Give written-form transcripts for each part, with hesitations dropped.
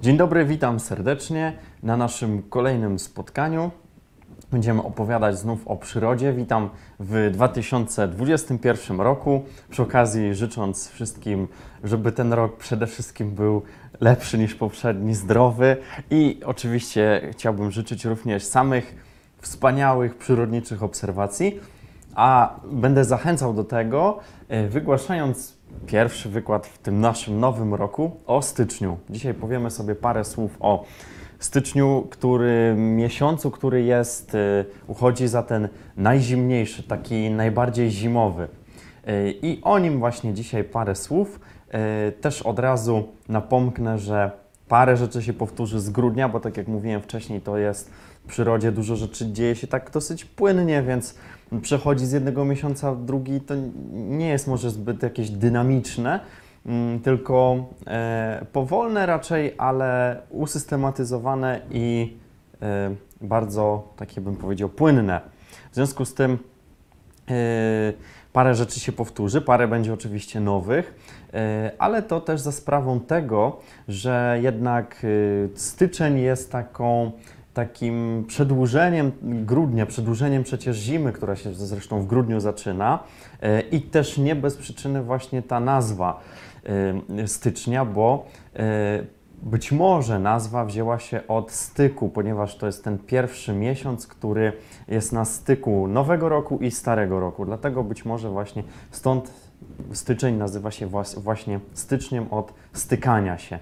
Dzień dobry, witam serdecznie na naszym kolejnym spotkaniu. Będziemy opowiadać znów o przyrodzie. Witam w 2021 roku. Przy okazji życząc wszystkim, żeby ten rok przede wszystkim był lepszy niż poprzedni, zdrowy i oczywiście chciałbym życzyć również samych wspaniałych przyrodniczych obserwacji, a będę zachęcał do tego, wygłaszając pierwszy wykład w tym naszym nowym roku o styczniu. Dzisiaj powiemy sobie parę słów o styczniu, miesiącu, który uchodzi za ten najzimniejszy, taki najbardziej zimowy. I o nim właśnie dzisiaj parę słów. Też od razu napomknę, że parę rzeczy się powtórzy z grudnia, bo tak jak mówiłem wcześniej, to jest w przyrodzie dużo rzeczy dzieje się tak dosyć płynnie, więc przechodzi z jednego miesiąca w drugi, to nie jest może zbyt jakieś dynamiczne, tylko powolne raczej, ale usystematyzowane i bardzo, takie bym powiedział, płynne. W związku z tym parę rzeczy się powtórzy, parę będzie oczywiście nowych, ale to też za sprawą tego, że jednak styczeń jest takim przedłużeniem grudnia, przedłużeniem przecież zimy, która się zresztą w grudniu zaczyna i też nie bez przyczyny właśnie ta nazwa stycznia, bo być może nazwa wzięła się od styku, ponieważ to jest ten pierwszy miesiąc, który jest na styku nowego roku i starego roku. Dlatego być może właśnie stąd styczeń nazywa się właśnie styczniem od stykania się.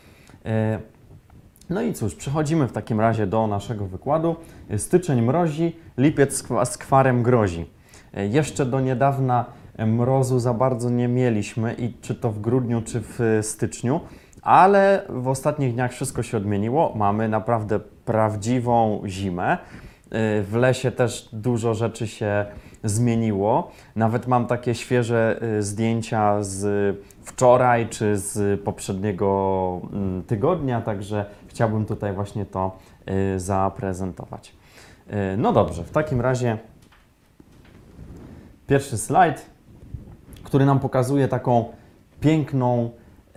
No i cóż, przechodzimy w takim razie do naszego wykładu. Styczeń mrozi, lipiec skwarem grozi. Jeszcze do niedawna mrozu za bardzo nie mieliśmy, i czy to w grudniu, czy w styczniu, ale w ostatnich dniach wszystko się odmieniło. Mamy naprawdę prawdziwą zimę. W lesie też dużo rzeczy się zmieniło. Nawet mam takie świeże zdjęcia z wczoraj czy z poprzedniego tygodnia, także chciałbym tutaj właśnie to zaprezentować. No dobrze, w takim razie pierwszy slajd, który nam pokazuje taką piękną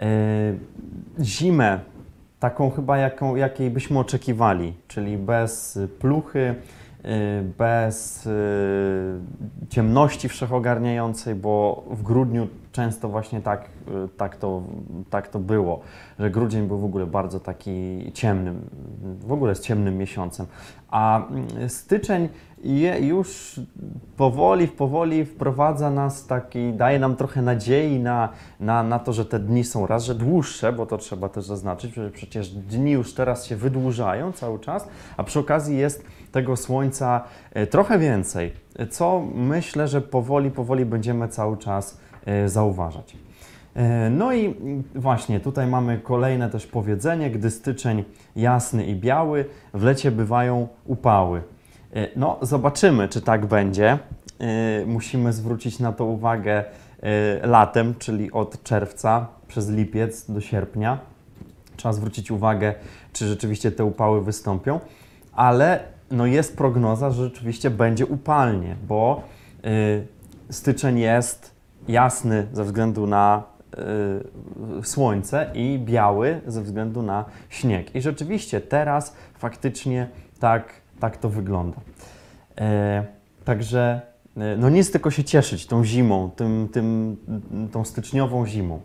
zimę, taką chyba jakiej byśmy oczekiwali, czyli bez pluchy, bez ciemności wszechogarniającej, bo w grudniu często właśnie tak to było, że grudzień był w ogóle bardzo taki ciemnym, w ogóle jest ciemnym miesiącem, a styczeń już powoli wprowadza nas daje nam trochę nadziei na to, że te dni są raz, że dłuższe, bo to trzeba też zaznaczyć, że przecież dni już teraz się wydłużają cały czas, a przy okazji jest tego słońca trochę więcej, co myślę, że powoli będziemy cały czas zauważać. No i właśnie tutaj mamy kolejne też powiedzenie: gdy styczeń jasny i biały, w lecie bywają upały. No, zobaczymy, czy tak będzie. Musimy zwrócić na to uwagę latem, czyli od czerwca przez lipiec do sierpnia. Trzeba zwrócić uwagę, czy rzeczywiście te upały wystąpią, ale no jest prognoza, że rzeczywiście będzie upalnie, bo styczeń jest jasny ze względu na słońce i biały ze względu na śnieg. I rzeczywiście teraz faktycznie tak to wygląda. Także no nic, tylko się cieszyć tą zimą, tą styczniową zimą.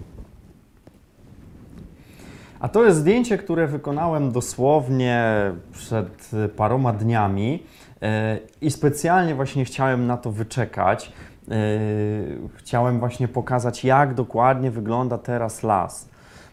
A to jest zdjęcie, które wykonałem dosłownie przed paroma dniami i specjalnie właśnie chciałem na to wyczekać. Chciałem właśnie pokazać, jak dokładnie wygląda teraz las,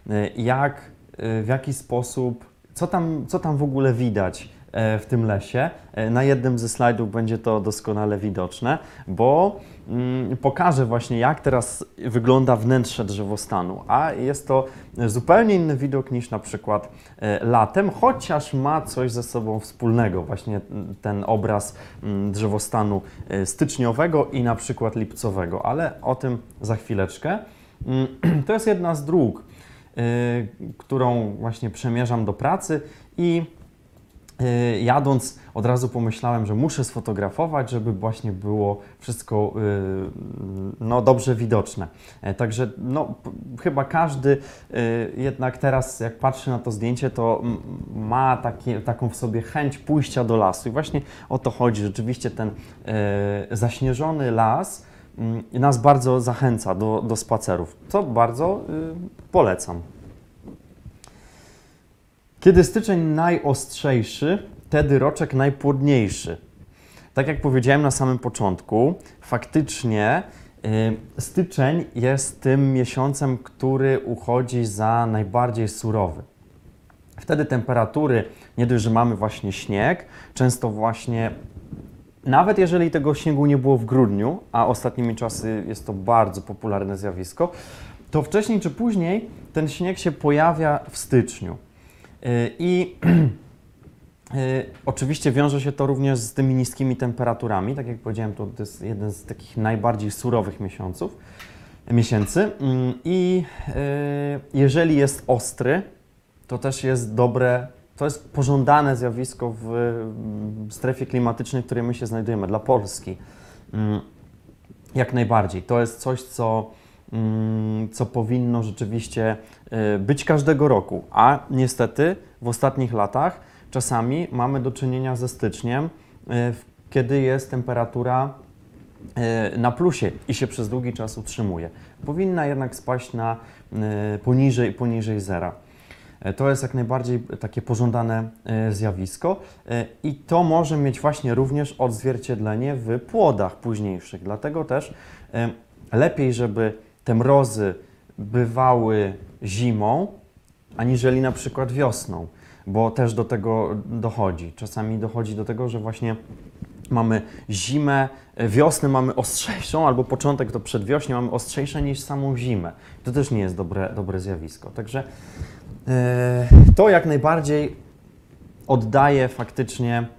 w jaki sposób, co tam w ogóle widać w tym lesie. Na jednym ze slajdów będzie to doskonale widoczne, bo pokażę właśnie, jak teraz wygląda wnętrze drzewostanu, a jest to zupełnie inny widok niż na przykład latem, chociaż ma coś ze sobą wspólnego, właśnie ten obraz drzewostanu styczniowego i na przykład lipcowego, ale o tym za chwileczkę. To jest jedna z dróg, którą właśnie przemierzam do pracy i Jadąc od razu pomyślałem, że muszę sfotografować, żeby właśnie było wszystko no, dobrze widoczne. Także no, chyba każdy jednak teraz jak patrzy na to zdjęcie, to ma taką w sobie chęć pójścia do lasu i właśnie o to chodzi. Rzeczywiście ten zaśnieżony las nas bardzo zachęca do spacerów, co bardzo polecam. Kiedy styczeń najostrzejszy, wtedy roczek najpłodniejszy. Tak jak powiedziałem na samym początku, faktycznie styczeń jest tym miesiącem, który uchodzi za najbardziej surowy. Wtedy temperatury, nie dość, że mamy właśnie śnieg, często właśnie, nawet jeżeli tego śniegu nie było w grudniu, a ostatnimi czasy jest to bardzo popularne zjawisko, to wcześniej czy później ten śnieg się pojawia w styczniu. I oczywiście wiąże się to również z tymi niskimi temperaturami. Tak jak powiedziałem, to jest jeden z takich najbardziej surowych miesięcy. I jeżeli jest ostry, to też jest dobre, to jest pożądane zjawisko w strefie klimatycznej, w której my się znajdujemy, dla Polski. Jak najbardziej. To jest coś, co powinno rzeczywiście być każdego roku, a niestety w ostatnich latach czasami mamy do czynienia ze styczniem, kiedy jest temperatura na plusie i się przez długi czas utrzymuje. Powinna jednak spaść na poniżej zera. To jest jak najbardziej takie pożądane zjawisko i to może mieć właśnie również odzwierciedlenie w płodach późniejszych. Dlatego też lepiej, żeby te mrozy bywały zimą, aniżeli na przykład wiosną, bo też do tego dochodzi. Czasami dochodzi do tego, że właśnie mamy zimę, wiosnę mamy ostrzejszą, albo początek to przedwiośnie mamy ostrzejsze niż samą zimę. To też nie jest dobre zjawisko. Także to jak najbardziej oddaje faktycznie,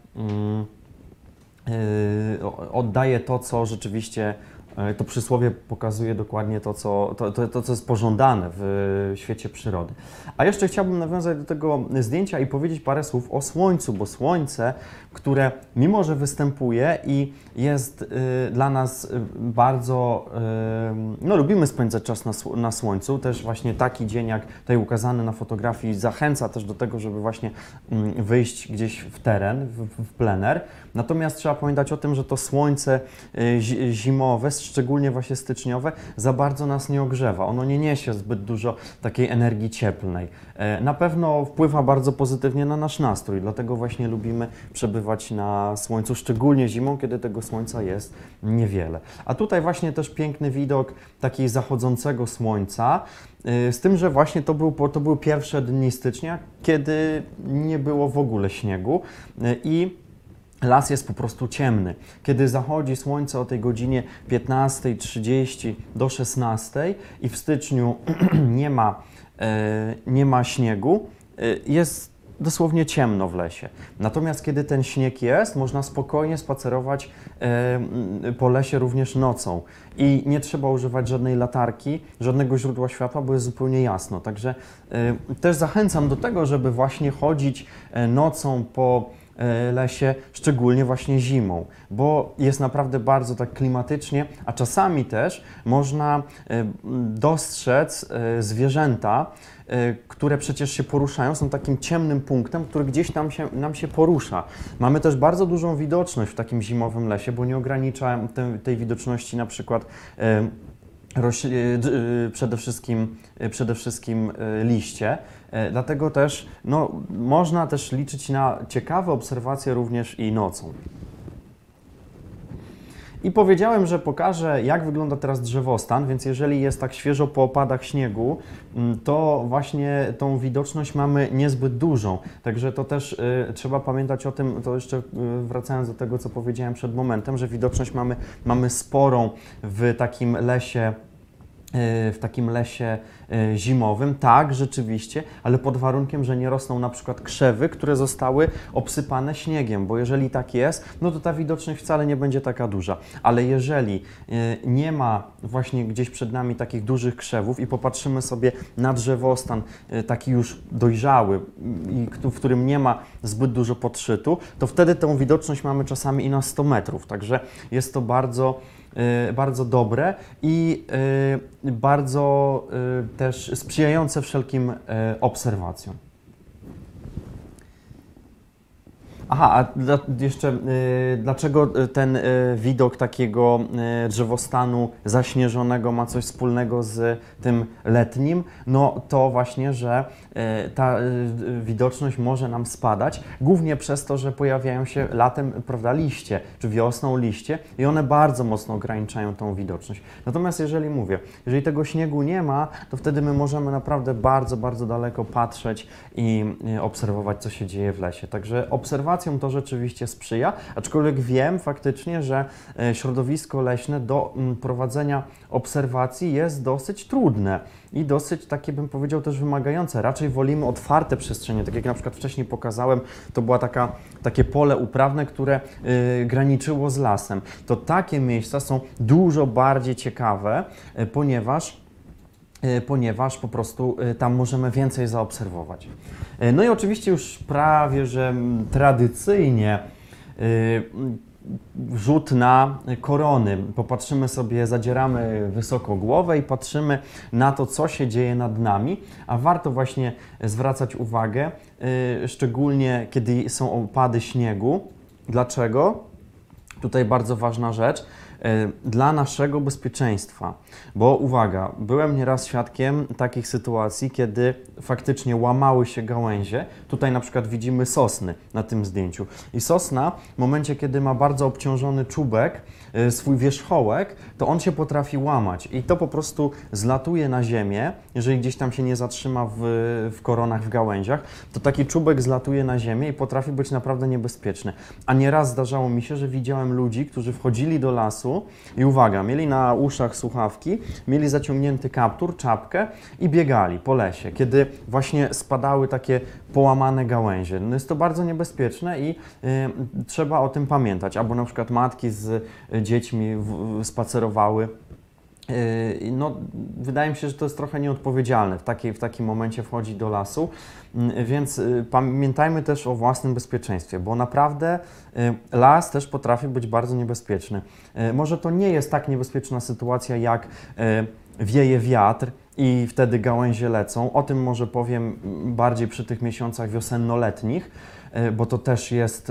oddaje to, co rzeczywiście, to przysłowie pokazuje dokładnie to, co jest pożądane w świecie przyrody. A jeszcze chciałbym nawiązać do tego zdjęcia i powiedzieć parę słów o Słońcu, bo Słońce, które mimo że występuje i jest dla nas bardzo, no lubimy spędzać czas na Słońcu, też właśnie taki dzień jak tutaj ukazany na fotografii zachęca też do tego, żeby właśnie wyjść gdzieś w teren, w plener. Natomiast trzeba pamiętać o tym, że to Słońce zimowe, szczególnie właśnie styczniowe, za bardzo nas nie ogrzewa. Ono nie niesie zbyt dużo takiej energii cieplnej. Na pewno wpływa bardzo pozytywnie na nasz nastrój, dlatego właśnie lubimy przebywać na Słońcu, szczególnie zimą, kiedy tego Słońca jest niewiele. A tutaj właśnie też piękny widok takiego zachodzącego Słońca, z tym, że właśnie to były pierwsze dni stycznia, kiedy nie było w ogóle śniegu i las jest po prostu ciemny. Kiedy zachodzi słońce o tej godzinie 15:30 do 16 i w styczniu nie ma śniegu, jest dosłownie ciemno w lesie. Natomiast kiedy ten śnieg jest, można spokojnie spacerować po lesie również nocą i nie trzeba używać żadnej latarki, żadnego źródła światła, bo jest zupełnie jasno. Także też zachęcam do tego, żeby właśnie chodzić nocą po lesie, szczególnie właśnie zimą, bo jest naprawdę bardzo tak klimatycznie, a czasami też można dostrzec zwierzęta, które przecież się poruszają, są takim ciemnym punktem, który gdzieś tam nam się porusza. Mamy też bardzo dużą widoczność w takim zimowym lesie, bo nie ogranicza tej widoczności na przykład przede wszystkim liście. Dlatego też no, można też liczyć na ciekawe obserwacje również i nocą. I powiedziałem, że pokażę, jak wygląda teraz drzewostan, więc jeżeli jest tak świeżo po opadach śniegu, to właśnie tą widoczność mamy niezbyt dużą. Także to też trzeba pamiętać o tym, to jeszcze wracając do tego, co powiedziałem przed momentem, że widoczność mamy sporą w takim lesie w takim lesie zimowym, tak, rzeczywiście, ale pod warunkiem, że nie rosną na przykład krzewy, które zostały obsypane śniegiem, bo jeżeli tak jest, no to ta widoczność wcale nie będzie taka duża. Ale jeżeli nie ma właśnie gdzieś przed nami takich dużych krzewów i popatrzymy sobie na drzewostan taki już dojrzały, w którym nie ma zbyt dużo podszytu, to wtedy tą widoczność mamy czasami i na 100 metrów. Także jest to bardzo dobre i bardzo też sprzyjające wszelkim obserwacjom. Aha, a jeszcze dlaczego ten widok takiego drzewostanu zaśnieżonego ma coś wspólnego z tym letnim? No to właśnie, że ta widoczność może nam spadać, głównie przez to, że pojawiają się latem, prawda, liście, czy wiosną liście i one bardzo mocno ograniczają tą widoczność. Natomiast jeżeli tego śniegu nie ma, to wtedy my możemy naprawdę bardzo daleko patrzeć i obserwować, co się dzieje w lesie. Także obserwacjom to rzeczywiście sprzyja, aczkolwiek wiem faktycznie, że środowisko leśne do prowadzenia obserwacji jest dosyć trudne i dosyć takie, bym powiedział, też wymagające. Raczej wolimy otwarte przestrzenie, tak jak na przykład wcześniej pokazałem, to była takie pole uprawne, które graniczyło z lasem. To takie miejsca są dużo bardziej ciekawe, ponieważ po prostu tam możemy więcej zaobserwować. No i oczywiście już prawie, że tradycyjnie rzut na korony. Popatrzymy sobie, zadzieramy wysoko głowę i patrzymy na to, co się dzieje nad nami, a warto właśnie zwracać uwagę, szczególnie kiedy są opady śniegu. Dlaczego? Tutaj bardzo ważna rzecz. Dla naszego bezpieczeństwa, bo uwaga, byłem nieraz świadkiem takich sytuacji, kiedy faktycznie łamały się gałęzie. Tutaj na przykład widzimy sosny na tym zdjęciu i sosna w momencie, kiedy ma bardzo obciążony czubek, swój wierzchołek, to on się potrafi łamać i to po prostu zlatuje na ziemię, jeżeli gdzieś tam się nie zatrzyma w koronach, w gałęziach, to taki czubek zlatuje na ziemię i potrafi być naprawdę niebezpieczny. A nieraz zdarzało mi się, że widziałem ludzi, którzy wchodzili do lasu i uwaga, mieli na uszach słuchawki, mieli zaciągnięty kaptur, czapkę i biegali po lesie, kiedy właśnie spadały takie połamane gałęzie. No jest to bardzo niebezpieczne i trzeba o tym pamiętać. Albo na przykład matki z dziećmi spacerowały. No, wydaje mi się, że to jest trochę nieodpowiedzialne w takim momencie wchodzić do lasu, więc pamiętajmy też o własnym bezpieczeństwie, bo naprawdę las też potrafi być bardzo niebezpieczny. Może to nie jest tak niebezpieczna sytuacja, jak wieje wiatr i wtedy gałęzie lecą. O tym może powiem bardziej przy tych miesiącach wiosenno-letnich, bo to też jest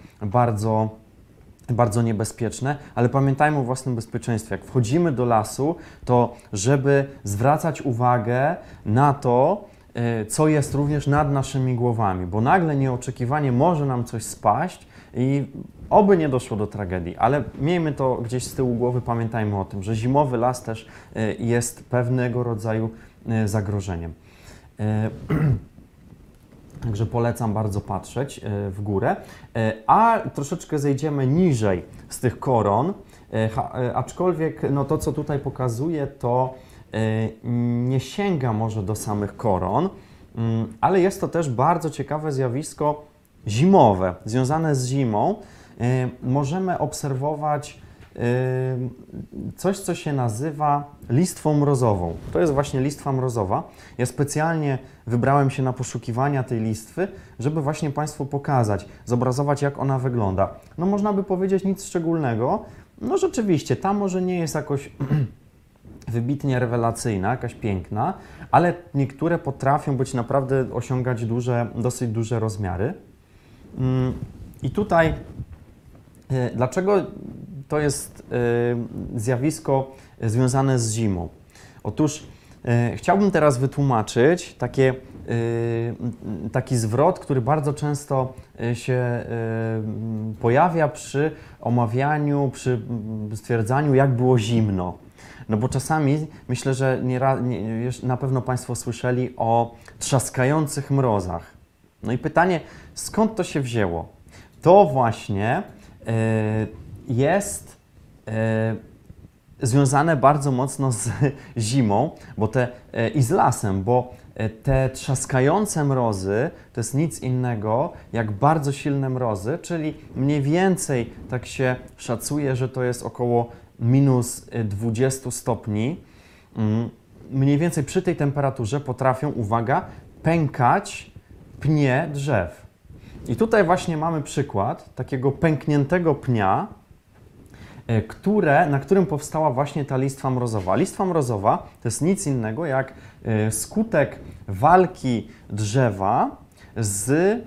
bardzo niebezpieczne, ale pamiętajmy o własnym bezpieczeństwie. Jak wchodzimy do lasu, to żeby zwracać uwagę na to, co jest również nad naszymi głowami, bo nagle nieoczekiwanie może nam coś spaść i oby nie doszło do tragedii, ale miejmy to gdzieś z tyłu głowy, pamiętajmy o tym, że zimowy las też jest pewnego rodzaju zagrożeniem. Także polecam bardzo patrzeć w górę, a troszeczkę zejdziemy niżej z tych koron, aczkolwiek no to, co tutaj pokazuję, to nie sięga może do samych koron, ale jest to też bardzo ciekawe zjawisko zimowe, związane z zimą. Możemy obserwować coś, co się nazywa listwą mrozową. To jest właśnie listwa mrozowa. Ja specjalnie wybrałem się na poszukiwania tej listwy, żeby właśnie Państwu pokazać, zobrazować, jak ona wygląda. No można by powiedzieć nic szczególnego. No rzeczywiście, ta może nie jest jakoś wybitnie rewelacyjna, jakaś piękna, ale niektóre potrafią być naprawdę osiągać dosyć duże rozmiary. I tutaj, dlaczego to jest zjawisko związane z zimą? Otóż chciałbym teraz wytłumaczyć taki zwrot, który bardzo często się pojawia przy omawianiu, przy stwierdzaniu, jak było zimno. No bo czasami, myślę, że na pewno Państwo słyszeli o trzaskających mrozach. No i pytanie, skąd to się wzięło? To właśnie jest związane bardzo mocno z zimą, i z lasem, bo te trzaskające mrozy to jest nic innego jak bardzo silne mrozy, czyli mniej więcej tak się szacuje, że to jest około minus 20 stopni. Mniej więcej przy tej temperaturze potrafią, uwaga, pękać pnie drzew. I tutaj właśnie mamy przykład takiego pękniętego pnia, na którym powstała właśnie ta listwa mrozowa. Listwa mrozowa to jest nic innego jak skutek walki drzewa z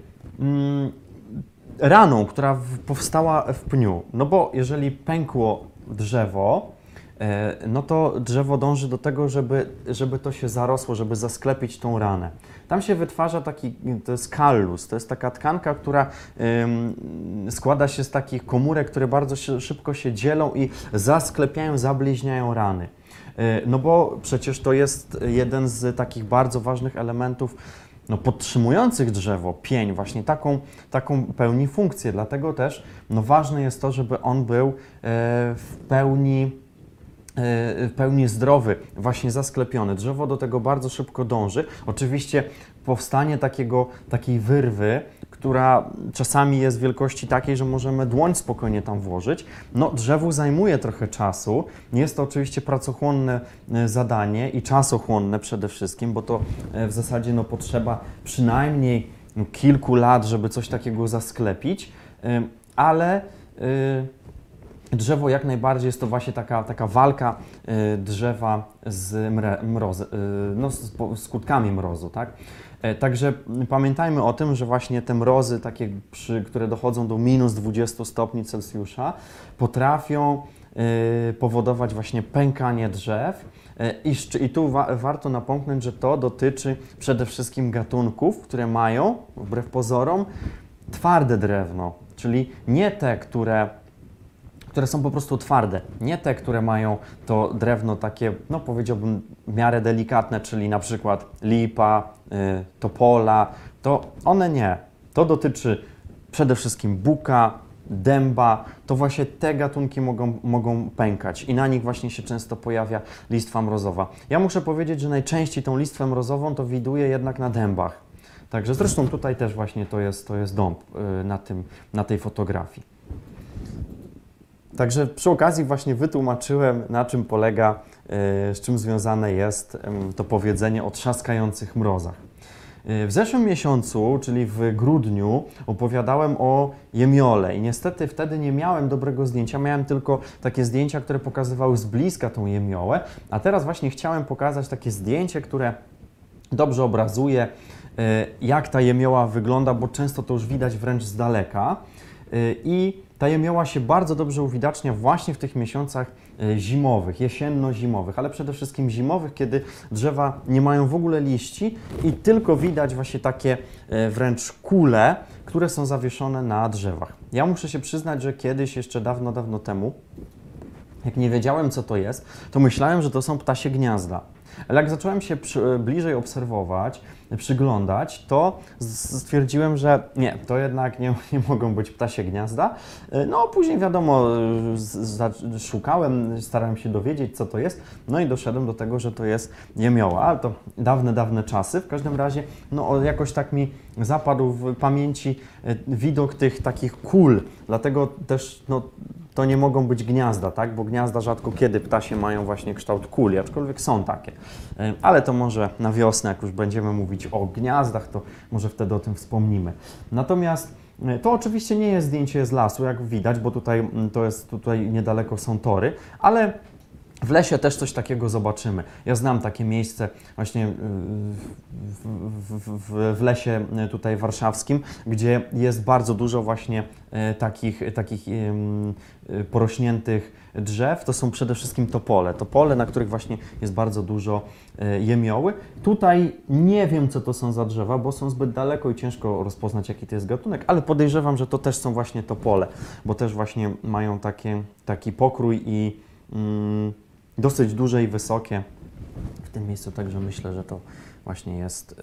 raną, która powstała w pniu. No bo jeżeli pękło drzewo, no to drzewo dąży do tego, żeby to się zarosło, żeby zasklepić tą ranę. Tam się wytwarza to jest kallus, to jest taka tkanka, która składa się z takich komórek, które bardzo szybko się dzielą i zasklepiają, zabliźniają rany. No bo przecież to jest jeden z takich bardzo ważnych elementów podtrzymujących drzewo, pień, właśnie taką pełni funkcję. Dlatego też ważne jest to, żeby on był w pełni zdrowy, właśnie zasklepiony. Drzewo do tego bardzo szybko dąży. Oczywiście powstanie takiej wyrwy, która czasami jest wielkości takiej, że możemy dłoń spokojnie tam włożyć. No, drzewu zajmuje trochę czasu. Jest to oczywiście pracochłonne zadanie i czasochłonne przede wszystkim, bo to w zasadzie potrzeba przynajmniej kilku lat, żeby coś takiego zasklepić, ale drzewo jak najbardziej jest to właśnie taka walka drzewa z skutkami mrozu, tak? Także pamiętajmy o tym, że właśnie te mrozy takie, które dochodzą do minus 20 stopni Celsjusza, potrafią powodować właśnie pękanie drzew. I tu warto napomknąć, że to dotyczy przede wszystkim gatunków, które mają, wbrew pozorom, twarde drewno, czyli nie te, które są po prostu twarde. Nie te, które mają to drewno takie, powiedziałbym, w miarę delikatne, czyli na przykład lipa, topola, to one nie. To dotyczy przede wszystkim buka, dęba, to właśnie te gatunki mogą pękać i na nich właśnie się często pojawia listwa mrozowa. Ja muszę powiedzieć, że najczęściej tą listwę mrozową to widuję jednak na dębach. Także zresztą tutaj też właśnie to jest dąb na tej fotografii. Także przy okazji właśnie wytłumaczyłem, na czym polega, z czym związane jest to powiedzenie o trzaskających mrozach. W zeszłym miesiącu, czyli w grudniu, opowiadałem o jemiole i niestety wtedy nie miałem dobrego zdjęcia, miałem tylko takie zdjęcia, które pokazywały z bliska tą jemiołę, a teraz właśnie chciałem pokazać takie zdjęcie, które dobrze obrazuje, jak ta jemioła wygląda, bo często to już widać wręcz z daleka. I ta jemioła się bardzo dobrze uwidacznia właśnie w tych miesiącach zimowych, jesienno-zimowych, ale przede wszystkim zimowych, kiedy drzewa nie mają w ogóle liści i tylko widać właśnie takie wręcz kule, które są zawieszone na drzewach. Ja muszę się przyznać, że kiedyś, jeszcze dawno, dawno temu, jak nie wiedziałem, co to jest, to myślałem, że to są ptasie gniazda. Ale jak zacząłem się bliżej obserwować, przyglądać, to stwierdziłem, że nie, to jednak nie mogą być ptasie gniazda. No później wiadomo, szukałem, starałem się dowiedzieć, co to jest, no i doszedłem do tego, że to jest jemioła, ale to dawne czasy. W każdym razie, jakoś tak mi zapadł w pamięci widok tych takich kul, dlatego też, to nie mogą być gniazda, tak? Bo gniazda rzadko kiedy ptasie mają właśnie kształt kuli, aczkolwiek są takie. Ale to może na wiosnę, jak już będziemy mówić o gniazdach, to może wtedy o tym wspomnimy. Natomiast to oczywiście nie jest zdjęcie z lasu, jak widać, bo tutaj niedaleko są tory, ale w lesie też coś takiego zobaczymy. Ja znam takie miejsce właśnie w lesie tutaj warszawskim, gdzie jest bardzo dużo właśnie takich porośniętych drzew. To są przede wszystkim topole, na których właśnie jest bardzo dużo jemioły. Tutaj nie wiem, co to są za drzewa, bo są zbyt daleko i ciężko rozpoznać, jaki to jest gatunek, ale podejrzewam, że to też są właśnie topole, bo też właśnie mają taki pokrój i dosyć duże i wysokie w tym miejscu, także myślę, że to właśnie jest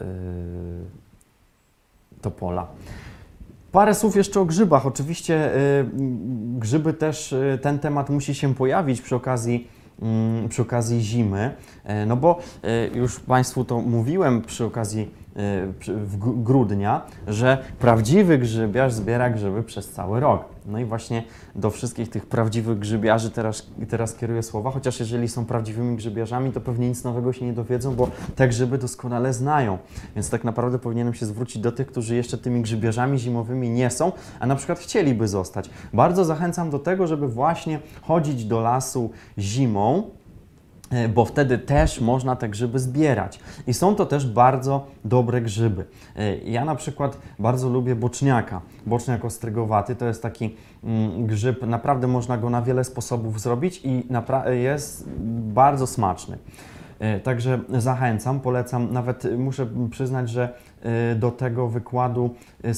topola. Parę słów jeszcze o grzybach. Oczywiście grzyby też, ten temat musi się pojawić przy okazji przy okazji zimy, no bo już Państwu to mówiłem przy okazji grudnia, że prawdziwy grzybiarz zbiera grzyby przez cały rok. No i właśnie do wszystkich tych prawdziwych grzybiarzy teraz kieruję słowa, chociaż jeżeli są prawdziwymi grzybiarzami, to pewnie nic nowego się nie dowiedzą, bo te grzyby doskonale znają. Więc tak naprawdę powinienem się zwrócić do tych, którzy jeszcze tymi grzybiarzami zimowymi nie są, a na przykład chcieliby zostać. Bardzo zachęcam do tego, żeby właśnie chodzić do lasu zimą, bo wtedy też można te grzyby zbierać. I są to też bardzo dobre grzyby. Ja na przykład bardzo lubię boczniaka. Boczniak ostrygowaty to jest taki grzyb, naprawdę można go na wiele sposobów zrobić i jest bardzo smaczny. Także zachęcam, polecam. Nawet muszę przyznać, że do tego wykładu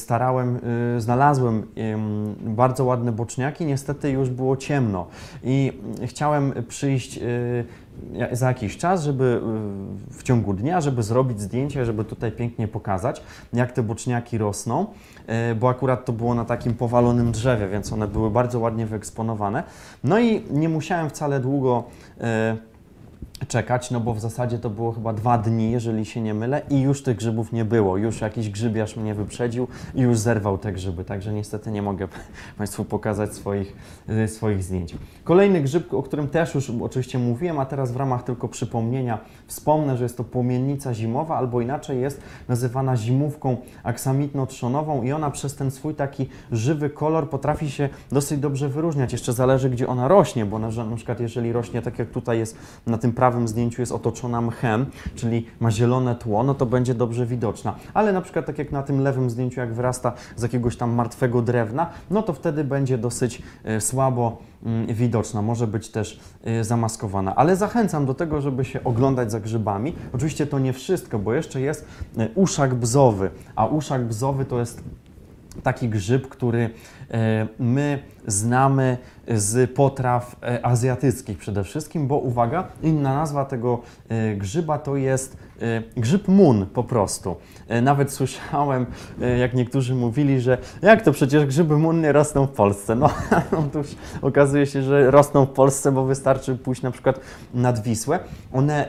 znalazłem bardzo ładne boczniaki. Niestety już było ciemno i chciałem przyjść za jakiś czas, żeby w ciągu dnia, żeby zrobić zdjęcie, żeby tutaj pięknie pokazać, jak te boczniaki rosną, bo akurat to było na takim powalonym drzewie, więc one były bardzo ładnie wyeksponowane. No i nie musiałem wcale długo czekać, no bo w zasadzie to było chyba 2 dni, jeżeli się nie mylę, i już tych grzybów nie było. Już jakiś grzybiarz mnie wyprzedził i już zerwał te grzyby, także niestety nie mogę Państwu pokazać swoich zdjęć. Kolejny grzyb, o którym też już oczywiście mówiłem, a teraz w ramach tylko przypomnienia wspomnę, że jest to płomiennica zimowa, albo inaczej jest nazywana zimówką aksamitno-trzonową i ona przez ten swój taki żywy kolor potrafi się dosyć dobrze wyróżniać. Jeszcze zależy, gdzie ona rośnie, bo na przykład jeżeli rośnie tak jak tutaj jest na tym prawym zdjęciu, jest otoczona mchem, czyli ma zielone tło, no to będzie dobrze widoczna. Ale na przykład tak jak na tym lewym zdjęciu, jak wyrasta z jakiegoś tam martwego drewna, no to wtedy będzie dosyć słabo widoczna, może być też zamaskowana. Ale zachęcam do tego, żeby się oglądać za grzybami. Oczywiście to nie wszystko, bo jeszcze jest uszak bzowy, a uszak bzowy to jest taki grzyb, który my znamy z potraw azjatyckich przede wszystkim, bo uwaga, inna nazwa tego grzyba to jest grzyb mun po prostu. Nawet słyszałem, jak niektórzy mówili, że jak to przecież grzyby mun nie rosną w Polsce. No otóż okazuje się, że rosną w Polsce, bo wystarczy pójść na przykład nad Wisłę. One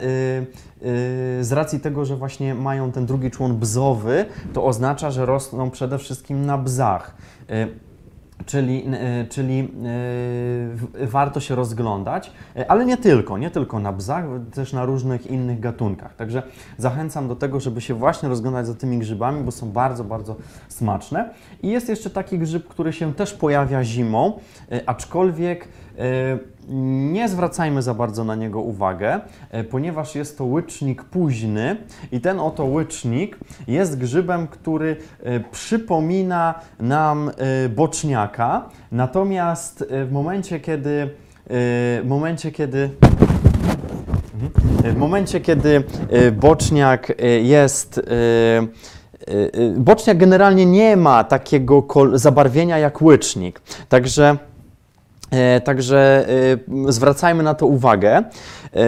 z racji tego, że właśnie mają ten drugi człon bzowy, to oznacza, że rosną przede wszystkim na bzach. Czyli warto się rozglądać, ale nie tylko na bzach, też na różnych innych gatunkach. Także zachęcam do tego, żeby się właśnie rozglądać za tymi grzybami, bo są bardzo, bardzo smaczne. I jest jeszcze taki grzyb, który się też pojawia zimą, aczkolwiek nie zwracajmy za bardzo na niego uwagę, ponieważ jest to łycznik późny i ten oto łycznik jest grzybem, który przypomina nam boczniaka, natomiast w momencie, kiedy boczniak jest boczniak generalnie nie ma takiego zabarwienia jak łycznik, także zwracajmy na to uwagę.